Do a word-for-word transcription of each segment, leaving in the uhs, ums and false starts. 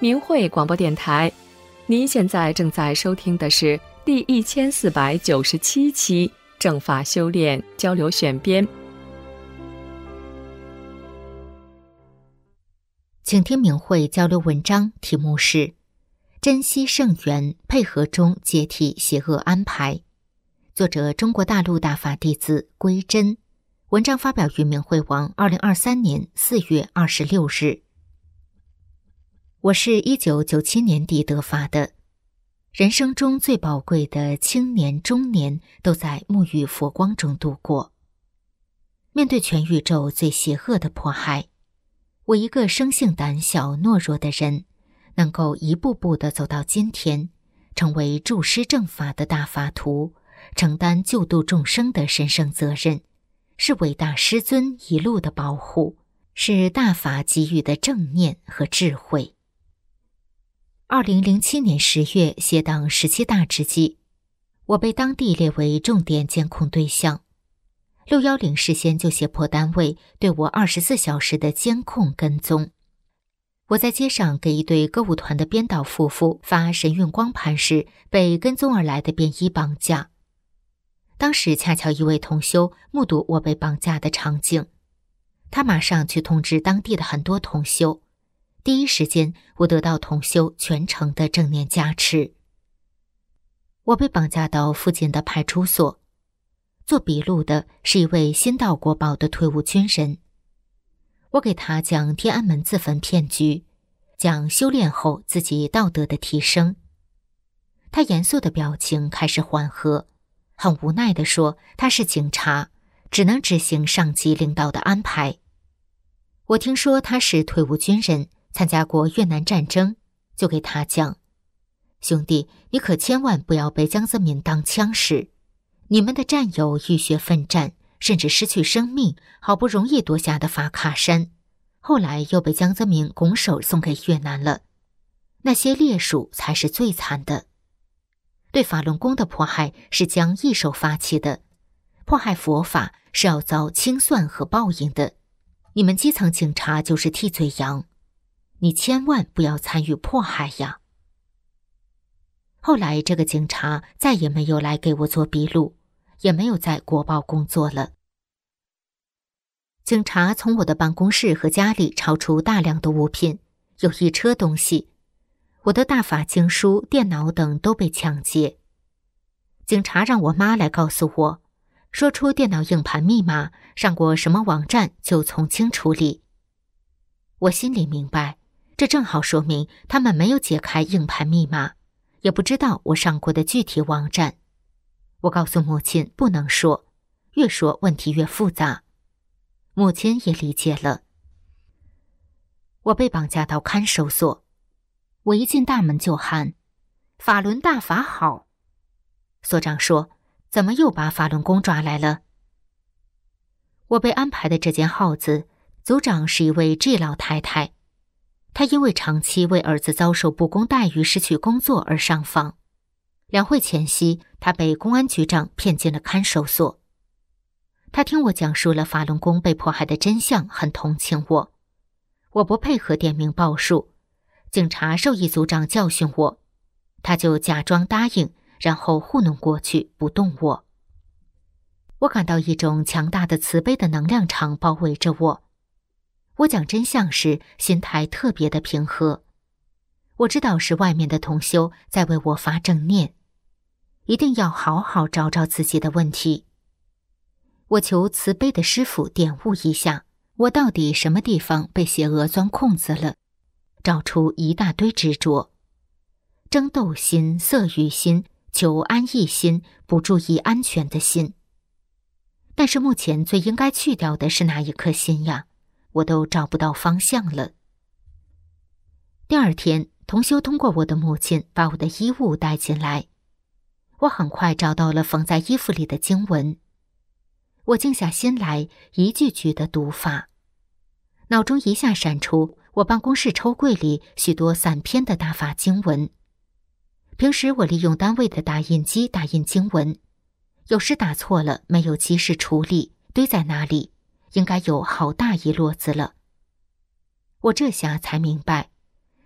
明慧广播电台。您现在正在收听的是第一千四百九十七期正法修炼交流选编。 请听明慧交流文章，题目是珍惜圣缘，配合中解体邪恶安排。作者中国大陆大法弟子归真。文章发表于明慧网二零二三年四月二十六日。我是一九九七年底得法的，人生中最宝贵的青年中年都在沐浴佛光中度过。面对全宇宙最邪恶的迫害，我一个生性胆小懦弱的人，能够一步步地走到今天，成为助师正法的大法徒，承担救度众生的神圣责任，是伟大师尊一路的保护，是大法给予的正念和智慧。二零零七年十月，邪党十七大之际，我被当地列为重点监控对象。六一零事先就胁迫单位对我二十四小时的监控跟踪。我在街上给一对歌舞团的编导夫妇发神韵光盘时，被跟踪而来的便衣绑架。当时恰巧一位同修目睹我被绑架的场景，他马上去通知当地的很多同修。第一时间，我得到同修全程的正念加持。我被绑架到附近的派出所，做笔录的是一位新到国宝的退伍军人。我给他讲天安门自焚骗局，讲修炼后自己道德的提升。他严肃的表情开始缓和，很无奈地说他是警察，只能执行上级领导的安排。我听说他是退伍军人，参加过越南战争，就给他讲，兄弟，你可千万不要被江泽民当枪使。你们的战友浴血奋战，甚至失去生命，好不容易夺下的法卡山，后来又被江泽民拱手送给越南了。那些烈属才是最惨的。对法轮功的迫害是将一手发起的，迫害佛法是要遭清算和报应的。你们基层警察就是替罪羊，你千万不要参与迫害呀。后来这个警察再也没有来给我做笔录，也没有在国报工作了。警察从我的办公室和家里抄出大量的物品，有一车东西，我的大法经书、电脑等都被抢劫。警察让我妈来告诉我，说出电脑硬盘密码，上过什么网站就从轻处理。我心里明白，这正好说明他们没有解开硬盘密码，也不知道我上过的具体网站。我告诉母亲不能说，越说问题越复杂。母亲也理解了。我被绑架到看守所，我一进大门就喊，法轮大法好。所长说，怎么又把法轮功抓来了？我被安排的这间号子，组长是一位 G 老太太，她因为长期为儿子遭受不公待遇失去工作而上访。两会前夕，她被公安局长骗进了看守所。她听我讲述了法轮功被迫害的真相，很同情我。我不配合点名报数，警察授意组长教训我，他就假装答应，然后糊弄过去，不动我。我感到一种强大的慈悲的能量场包围着我。我讲真相时，心态特别的平和。我知道是外面的同修在为我发正念，一定要好好找找自己的问题。我求慈悲的师父点悟一下，我到底什么地方被邪恶钻空子了，找出一大堆执着。争斗心、色欲心、求安逸心、不注意安全的心。但是目前最应该去掉的是哪一颗心呀？我都找不到方向了。第二天，同修通过我的母亲把我的衣物带进来，我很快找到了缝在衣服里的经文。我静下心来，一句句的读法，脑中一下闪出我办公室抽柜里许多散篇的大法经文。平时我利用单位的打印机打印经文，有时打错了，没有及时处理，堆在那里，应该有好大一摞子了。我这下才明白，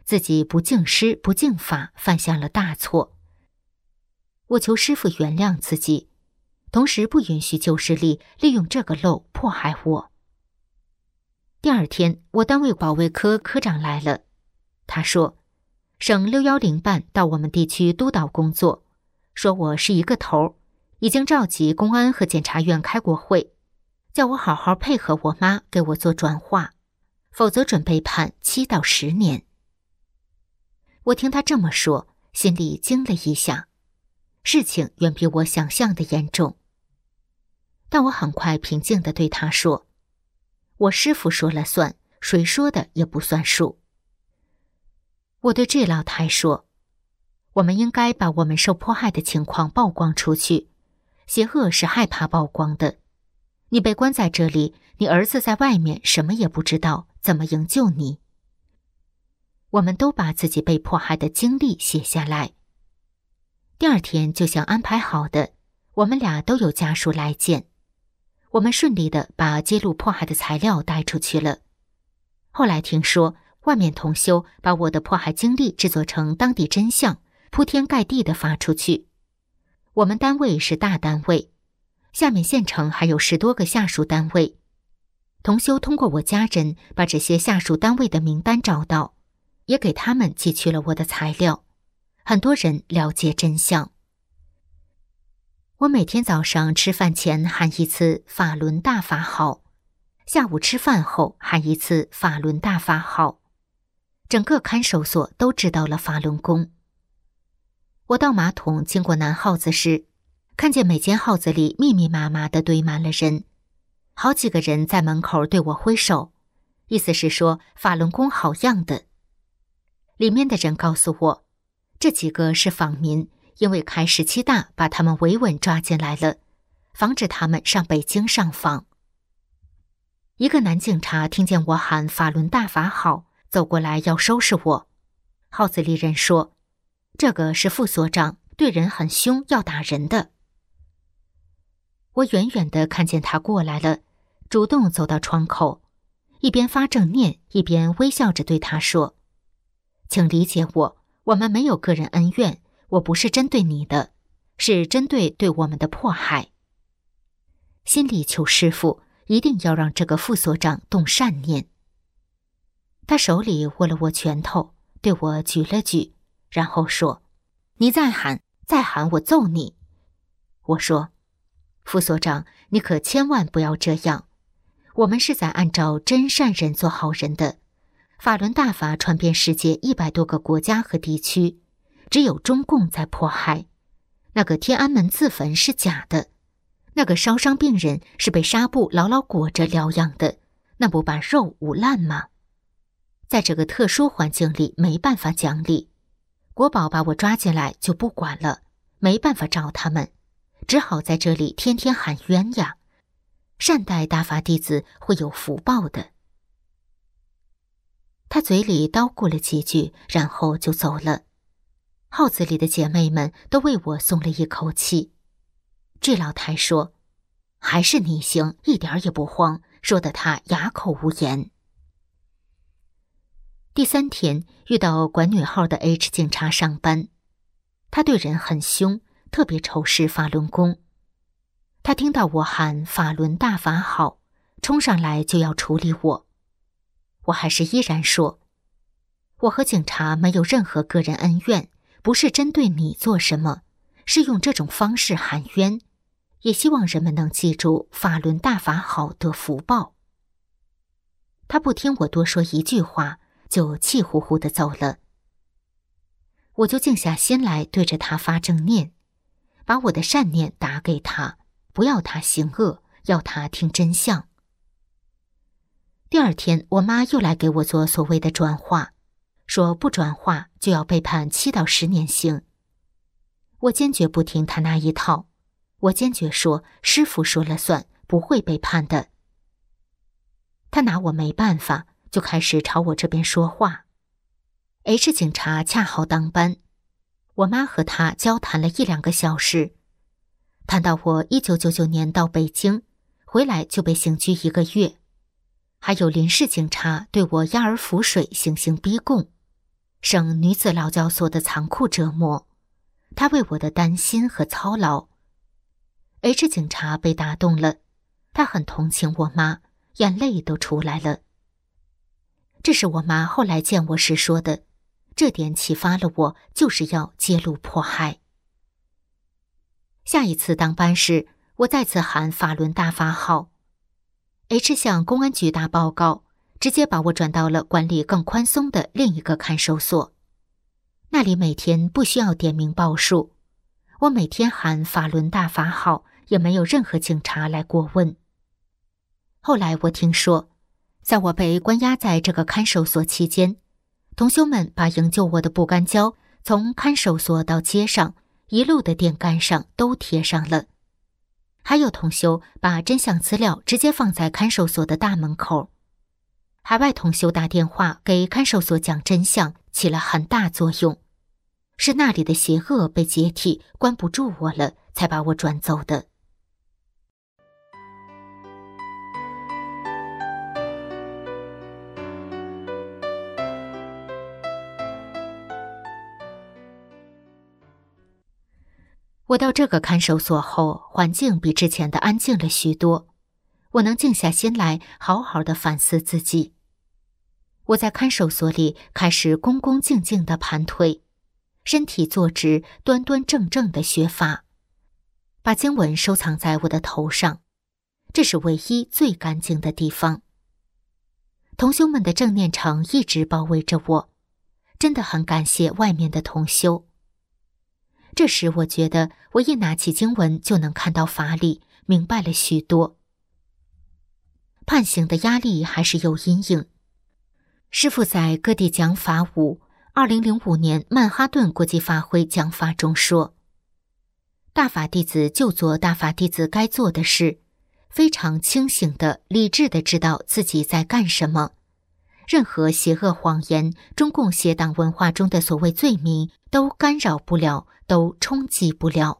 自己不敬师不敬法，犯下了大错。我求师父原谅自己，同时不允许旧势力利用这个漏迫害我。第二天，我单位保卫科科长来了，他说省六一零办到我们地区督导工作，说我是一个头，已经召集公安和检察院开过会，叫我好好配合我妈给我做转化，否则准备判七到十年。我听他这么说，心里惊了一下，事情远比我想象的严重。但我很快平静地对他说，我师父说了算，谁说的也不算数。我对这老太说，我们应该把我们受迫害的情况曝光出去，邪恶是害怕曝光的。你被关在这里，你儿子在外面什么也不知道，怎么营救你？我们都把自己被迫害的经历写下来。第二天就像安排好的，我们俩都有家属来见。我们顺利地把揭露迫害的材料带出去了。后来听说外面同修把我的迫害经历制作成当地真相，铺天盖地地发出去。我们单位是大单位，下面县城还有十多个下属单位。同修通过我家人把这些下属单位的名单找到，也给他们寄去了我的材料，很多人了解真相。我每天早上吃饭前喊一次法轮大法好，下午吃饭后喊一次法轮大法好。整个看守所都知道了法轮功。我倒马桶经过南号子时，看见每间号子里密密麻麻地堆满了人，好几个人在门口对我挥手，意思是说法轮功好样的。里面的人告诉我，这几个是访民，因为开十七大把他们维稳抓进来了，防止他们上北京上访。一个男警察听见我喊法轮大法好，走过来要收拾我。号子里人说，这个是副所长，对人很凶，要打人的。我远远地看见他过来了，主动走到窗口，一边发正念，一边微笑着对他说，请理解我，我们没有个人恩怨，我不是针对你的，是针对对我们的迫害。心里求师父一定要让这个副所长动善念。他手里握了握拳头，对我举了举，然后说，你再喊，再喊我揍你。我说，副所长，你可千万不要这样，我们是在按照真善人做好人的。法轮大法传遍世界一百多个国家和地区，只有中共在迫害。那个天安门自焚是假的，那个烧伤病人是被纱布牢牢裹着疗养的，那不把肉捂烂吗？在这个特殊环境里没办法讲理，国保把我抓进来就不管了，没办法找他们，只好在这里天天喊冤呀，善待大法弟子会有福报的。他嘴里叨咕了几句，然后就走了。号子里的姐妹们都为我松了一口气。这老太说，还是你行，一点也不慌，说得他哑口无言。第三天遇到管女号的 H 警察上班，他对人很凶，特别仇视法轮功。他听到我喊法轮大法好，冲上来就要处理我。我还是依然说，我和警察没有任何个人恩怨，不是针对你做什么，是用这种方式喊冤，也希望人们能记住法轮大法好的福报。他不听我多说一句话，就气呼呼地走了。我就静下心来对着他发正念，把我的善念打给他，不要他行恶，要他听真相。第二天我妈又来给我做所谓的转化，说不转化就要被判七到十年刑。我坚决不听她那一套，我坚决说师父说了算，不会被判的。她拿我没办法，就开始朝我这边说话。H 警察恰好当班，我妈和他交谈了一两个小时，谈到我一九九九年到北京，回来就被刑拘一个月。还有临市警察对我押而浮水，行刑逼供。 省女子劳教所的残酷折磨，他为我的担心和操劳。H 警察被打动了，他很同情我妈，眼泪都出来了。这是我妈后来见我时说的，这点启发了我，就是要揭露迫害。下一次当班时，我再次喊法轮大法好。H 向公安局打报告，直接把我转到了管理更宽松的另一个看守所。那里每天不需要点名报数，我每天喊法轮大法好，也没有任何警察来过问。后来我听说，在我被关押在这个看守所期间，同修们把营救我的不干胶从看守所到街上一路的电杆上都贴上了。还有同修把真相资料直接放在看守所的大门口。海外同修打电话给看守所讲真相，起了很大作用。是那里的邪恶被解体，关不住我了，才把我转走的。我到这个看守所后，环境比之前的安静了许多，我能静下心来好好的反思自己。我在看守所里开始恭恭敬敬地盘腿，身体坐直，端端正正地学法，把经文收藏在我的头上，这是唯一最干净的地方。同修们的正念场一直包围着我，真的很感谢外面的同修。这时我觉得我一拿起经文就能看到法理，明白了许多。判刑的压力还是有阴影。师父在各地讲法五二零零五年曼哈顿国际法会讲法中说，大法弟子就做大法弟子该做的事，非常清醒的、理智的知道自己在干什么。任何邪恶谎言、中共邪党文化中的所谓罪名都干扰不了，都冲击不了。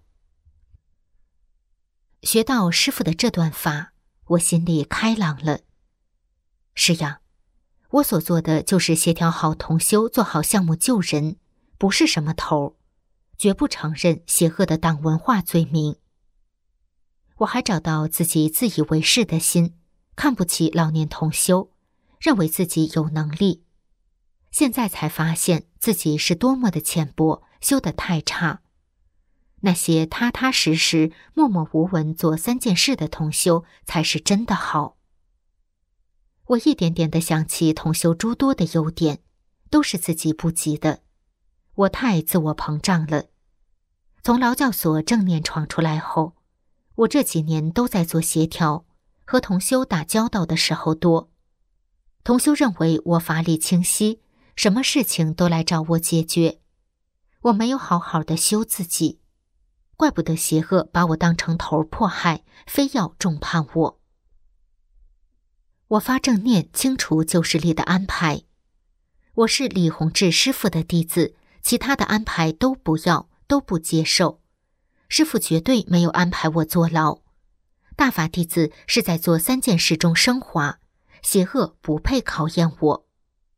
学到师父的这段法，我心里开朗了。是呀，我所做的就是协调好同修，做好项目救人，不是什么头，绝不承认邪恶的党文化罪名。我还找到自己自以为是的心，看不起老年同修，认为自己有能力。现在才发现自己是多么的浅薄，修得太差。那些踏踏实实、默默无闻做三件事的同修才是真的好。我一点点地想起同修诸多的优点，都是自己不及的。我太自我膨胀了。从劳教所正念闯出来后，我这几年都在做协调，和同修打交道的时候多。同修认为我法理清晰，什么事情都来找我解决。我没有好好的修自己，怪不得邪恶把我当成头迫害，非要重判我。我发正念清除旧势力的安排。我是李洪志师父的弟子，其他的安排都不要，都不接受。师父绝对没有安排我坐牢。大法弟子是在做三件事中升华，邪恶不配考验我。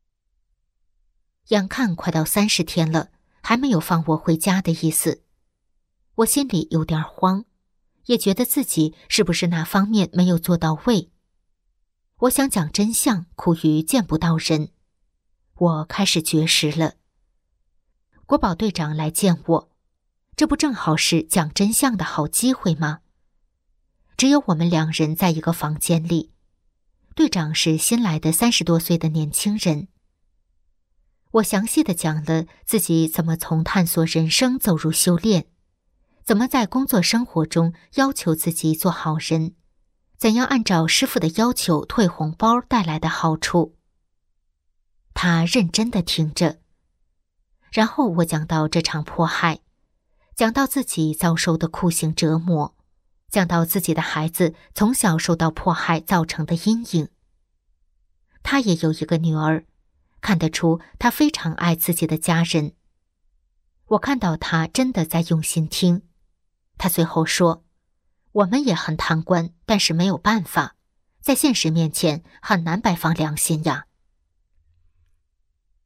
眼看快到三十天了，还没有放我回家的意思。我心里有点慌，也觉得自己是不是哪方面没有做到位。我想讲真相，苦于见不到人。我开始绝食了。国保队长来见我，这不正好是讲真相的好机会吗？只有我们两人在一个房间里，队长是新来的三十多岁的年轻人。我详细地讲了自己怎么从探索人生走入修炼，怎么在工作生活中要求自己做好人，怎样按照师父的要求退红包带来的好处。他认真地听着。然后我讲到这场迫害，讲到自己遭受的酷刑折磨，讲到自己的孩子从小受到迫害造成的阴影。他也有一个女儿，看得出他非常爱自己的家人。我看到他真的在用心听。他随后说，我们也很贪官，但是没有办法，在现实面前很难摆放良心呀。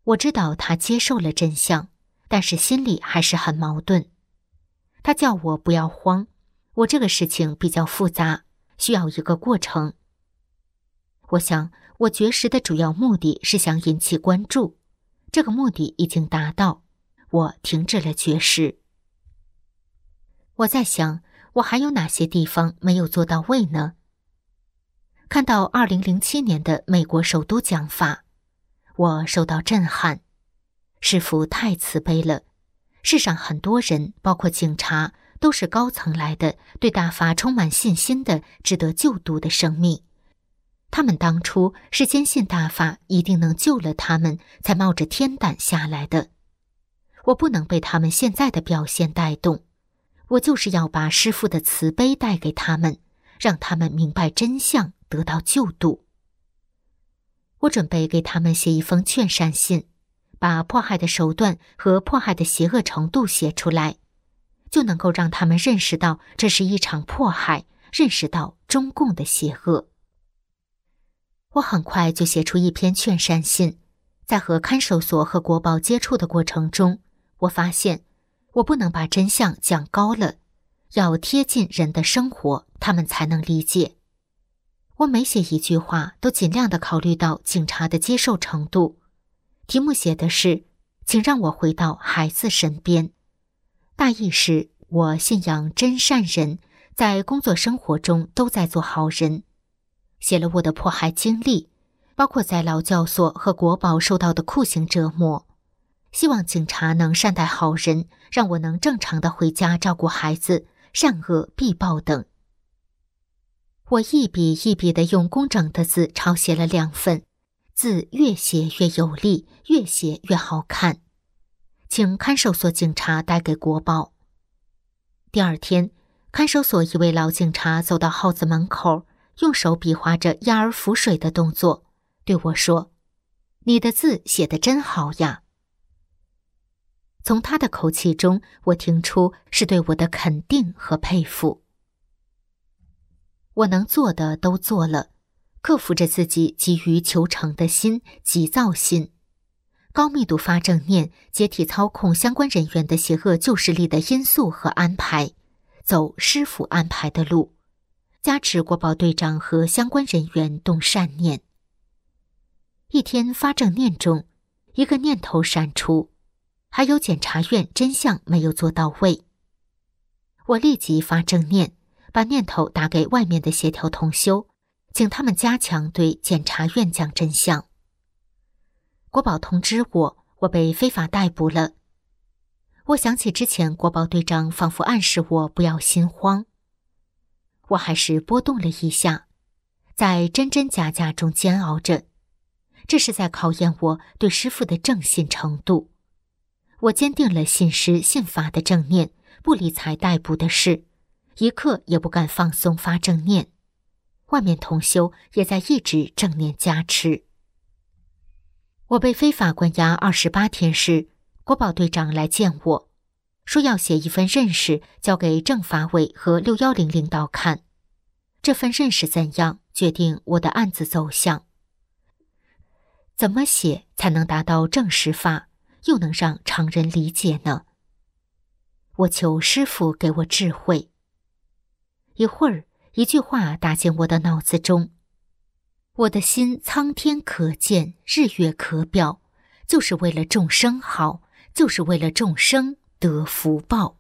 我知道他接受了真相，但是心里还是很矛盾。他叫我不要慌，我这个事情比较复杂，需要一个过程。我想，我绝食的主要目的是想引起关注，这个目的已经达到，我停止了绝食。我在想，我还有哪些地方没有做到位呢？看到二零零七年的美国首都讲法，我受到震撼。师父太慈悲了，世上很多人，包括警察，都是高层来的，对大法充满信心的，值得救度的生命。他们当初是坚信大法一定能救了他们，才冒着天胆下来的。我不能被他们现在的表现带动，我就是要把师父的慈悲带给他们，让他们明白真相，得到救度。我准备给他们写一封劝善信，把迫害的手段和迫害的邪恶程度写出来，就能够让他们认识到这是一场迫害，认识到中共的邪恶。我很快就写出一篇劝善信，在和看守所和国保接触的过程中，我发现我不能把真相讲高了，要贴近人的生活，他们才能理解。我每写一句话都尽量地考虑到警察的接受程度。题目写的是请让我回到孩子身边，大意是我信仰真善人，在工作生活中都在做好人。写了我的迫害经历，包括在劳教所和国保受到的酷刑折磨，希望警察能善待好人，让我能正常的回家照顾孩子，善恶必报等。我一笔一笔地用工整的字抄写了两份，字越写越有力，越写越好看，请看守所警察带给国保。第二天，看守所一位老警察走到号子门口，用手比划着压儿浮水的动作，对我说：“你的字写得真好呀。”从他的口气中，我听出是对我的肯定和佩服。我能做的都做了，克服着自己急于求成的心、急躁心，高密度发正念，解体操控相关人员的邪恶旧势力的因素和安排，走师父安排的路，加持国保队长和相关人员动善念。一天发正念中，一个念头闪出，还有检察院真相没有做到位。我立即发正念，把念头打给外面的协调同修，请他们加强对检察院讲真相。国保通知我，我被非法逮捕了。我想起之前国保队长仿佛暗示我不要心慌，我还是波动了一下，在真真假假中煎熬着，这是在考验我对师父的正信程度。我坚定了信师信法的正念，不理睬逮捕的事，一刻也不敢放松发正念。外面同修也在一直正念加持。我被非法关押二十八天时，国保队长来见我，说要写一份认识交给政法委和六一零领导看。这份认识怎样，决定我的案子走向。怎么写才能达到正实法，又能让常人理解呢？我求师父给我智慧。一会儿，一句话打进我的脑子中：我的心苍天可见，日月可表，就是为了众生好，就是为了众生得福报。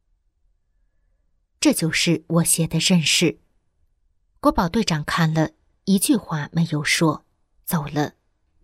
这就是我写的认识。国保队长看了，一句话没有说，走了。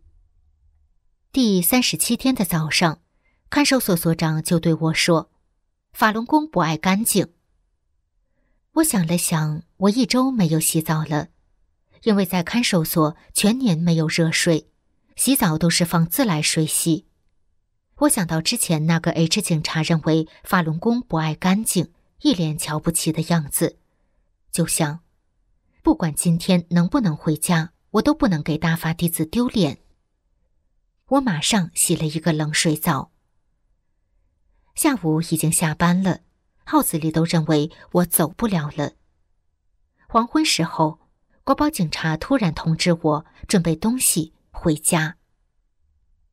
第三十七天的早上，看守所所长就对我说：“法轮功不爱干净。”我想了想，我一周没有洗澡了，因为在看守所全年没有热水，洗澡都是放自来水洗。我想到之前那个 H 警察认为法轮功不爱干净，一脸瞧不起的样子，就想，不管今天能不能回家，我都不能给大法弟子丢脸。我马上洗了一个冷水澡。下午已经下班了，号子里都认为我走不了了。黄昏时候，国保警察突然通知我准备东西回家。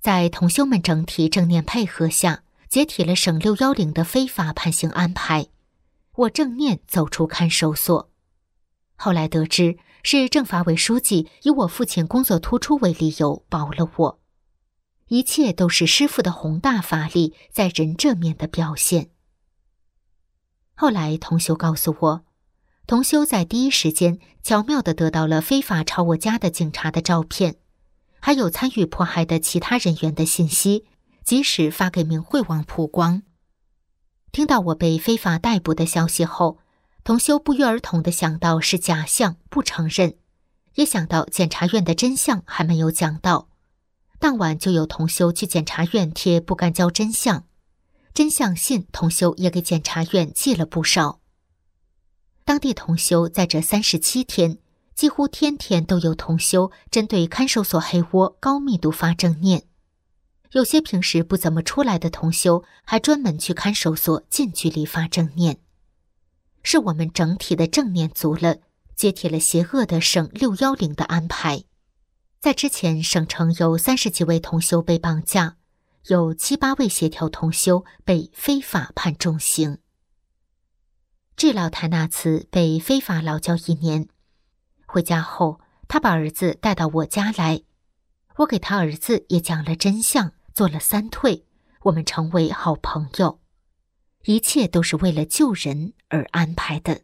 在同修们整体正念配合下，解体了省六一零的非法判刑安排。我正念走出看守所。后来得知，是政法委书记以我父亲工作突出为理由保了我。一切都是师父的宏大法力在人这面的表现。后来同修告诉我，同修在第一时间巧妙地得到了非法抄我家的警察的照片，还有参与迫害的其他人员的信息，及时发给明慧网曝光。听到我被非法逮捕的消息后，同修不约而同地想到是假象，不承认，也想到检察院的真相还没有讲到。当晚就有同修去检察院贴不敢交真相，真相信同修也给检察院寄了不少。当地同修在这三十七天，几乎天天都有同修针对看守所黑窝高密度发正念。有些平时不怎么出来的同修还专门去看守所近距离发正念。是我们整体的正念足了，接替了邪恶的省六一零的安排。在之前，省城有三十几位同修被绑架，有七八位协调同修被非法判重刑。智老太那次被非法劳教一年，回家后，他把儿子带到我家来，我给他儿子也讲了真相，做了三退，我们成为好朋友。一切都是为了救人而安排的。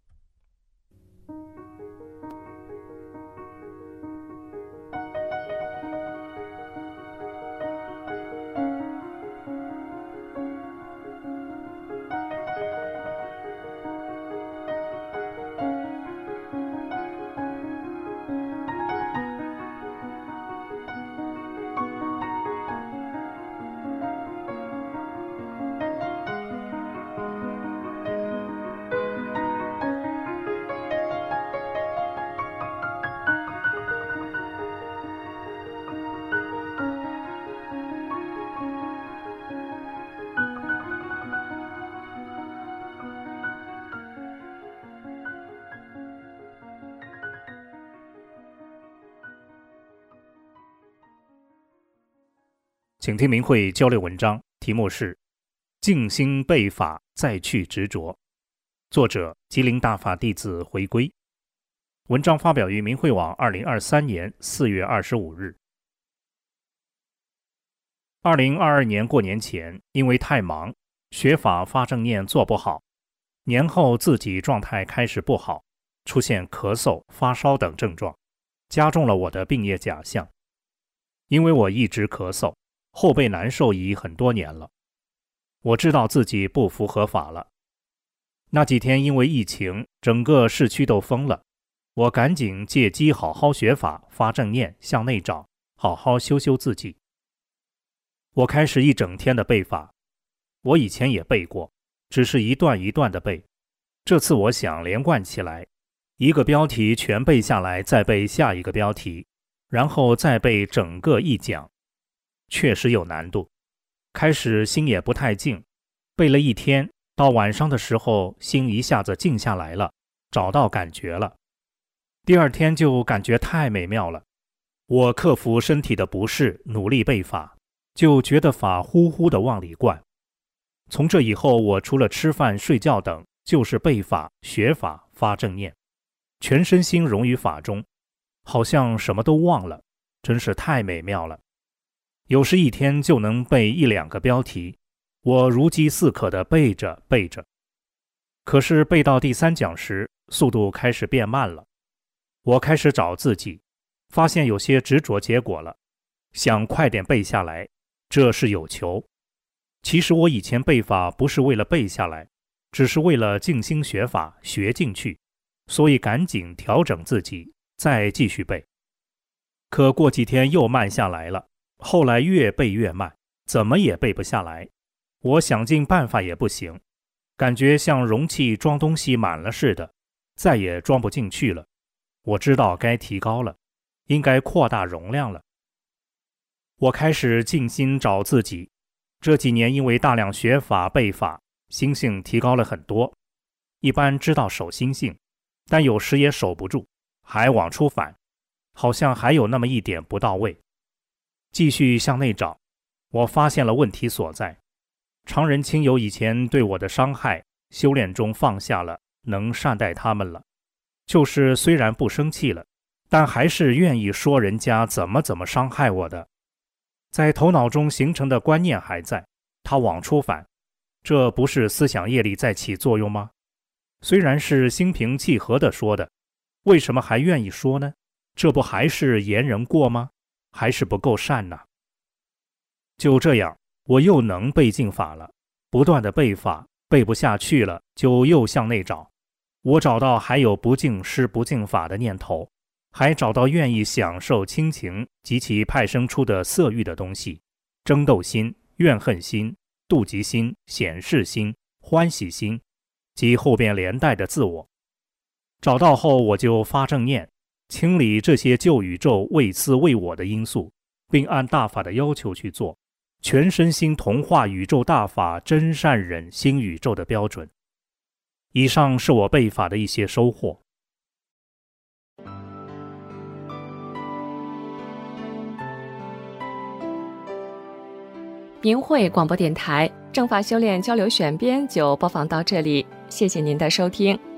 请听明慧交流文章，题目是《静心背法再去执着》，作者吉林大法弟子回归。文章发表于明慧网二零二三年四月二十五日。二零二二年过年前，因为太忙，学法发正念做不好，年后自己状态开始不好，出现咳嗽、发烧等症状，加重了我的病业假象。因为我一直咳嗽，后背难受已很多年了，我知道自己不符合法了。那几天因为疫情，整个市区都封了，我赶紧借机好好学法，发正念，向内找，好好修修自己。我开始一整天的背法，我以前也背过，只是一段一段的背，这次我想连贯起来，一个标题全背下来，再背下一个标题，然后再背整个一讲。确实有难度，开始心也不太静，背了一天，到晚上的时候心一下子静下来了，找到感觉了。第二天就感觉太美妙了，我克服身体的不适，努力背法，就觉得法呼呼地往里灌。从这以后，我除了吃饭睡觉等，就是背法、学法、发正念，全身心融于法中，好像什么都忘了，真是太美妙了。有时一天就能背一两个标题，我如饥似渴地背着背着。可是背到第三讲时，速度开始变慢了。我开始找自己，发现有些执着结果了，想快点背下来，这是有求。其实我以前背法不是为了背下来，只是为了静心学法，学进去，所以赶紧调整自己，再继续背。可过几天又慢下来了，后来越背越慢，怎么也背不下来。我想尽办法也不行，感觉像容器装东西满了似的，再也装不进去了。我知道该提高了，应该扩大容量了。我开始静心找自己，这几年因为大量学法背法，心性提高了很多。一般知道守心性，但有时也守不住，还往出反，好像还有那么一点不到位。 继续向内找，我发现了问题所在。常人亲友以前对我的伤害，修炼中放下了，能善待他们了。就是虽然不生气了，但还是愿意说人家怎么怎么伤害我的。在头脑中形成的观念还在，它往出反，这不是思想业力在起作用吗？虽然是心平气和地说的，为什么还愿意说呢？这不还是言人过吗？还是不够善呢？就这样，我又能背净法了，不断的背法，背不下去了，就又向内找。我找到还有不净施不净法的念头，还找到愿意享受亲情及其派生出的色欲的东西，争斗心、怨恨心、妒忌心、显示心、欢喜心及后边连带的自我。找到后，我就发正念，清理这些旧宇宙为私为我的因素，并按大法的要求去做，全身心同化宇宙大法真善忍新宇宙的标准。以上是我背法的一些收获。 明慧广播电台正法修炼交流选编就播放到这里，谢谢您的收听。